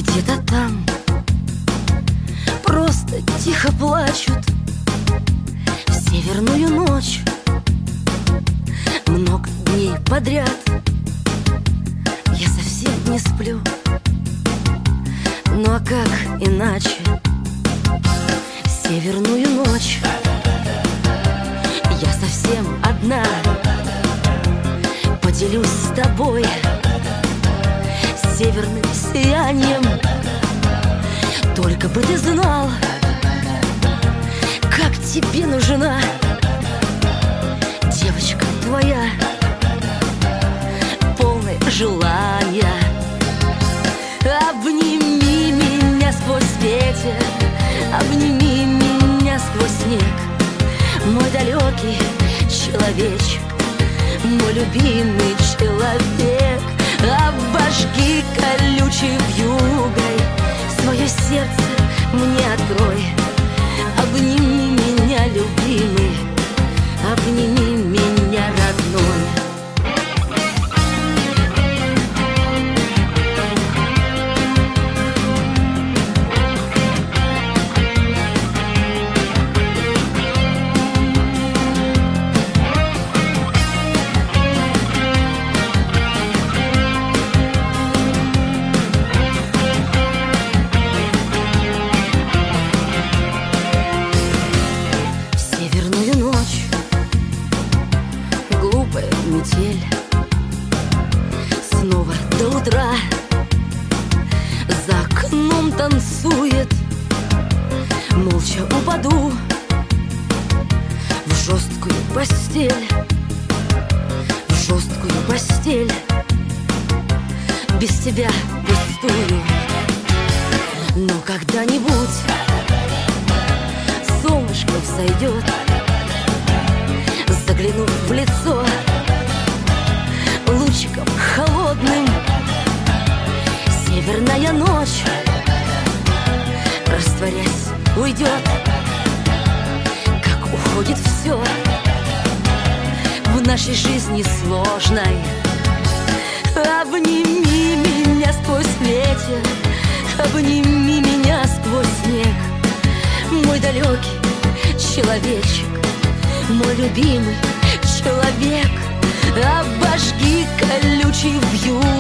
Где-то там просто тихо плачут в северную ночь. Много дней подряд я совсем не сплю. Ну а как иначе? В северную ночь я совсем одна. Поделюсь с тобой северным сиянием. Только бы ты знал, как тебе нужна девочка твоя, полная желания. Обними меня сквозь ветер, обними меня сквозь снег, мой далекий человечек, мой любимый человек. Обожги колючей вьюгой, свое сердце мне открой. Обними меня, любимый, обними меня, родной. Метель снова до утра за окном танцует. Молча упаду в жесткую постель, в жесткую постель, без тебя пустую. Но когда-нибудь солнышко взойдет, заглянув в лицо лучиком холодным, северная ночь, растворясь, уйдет, как уходит все в нашей жизни сложной. Обними меня сквозь ветер, обними меня сквозь снег, мой далекий человечек, мой любимый человек. Обожги колючей вьюгой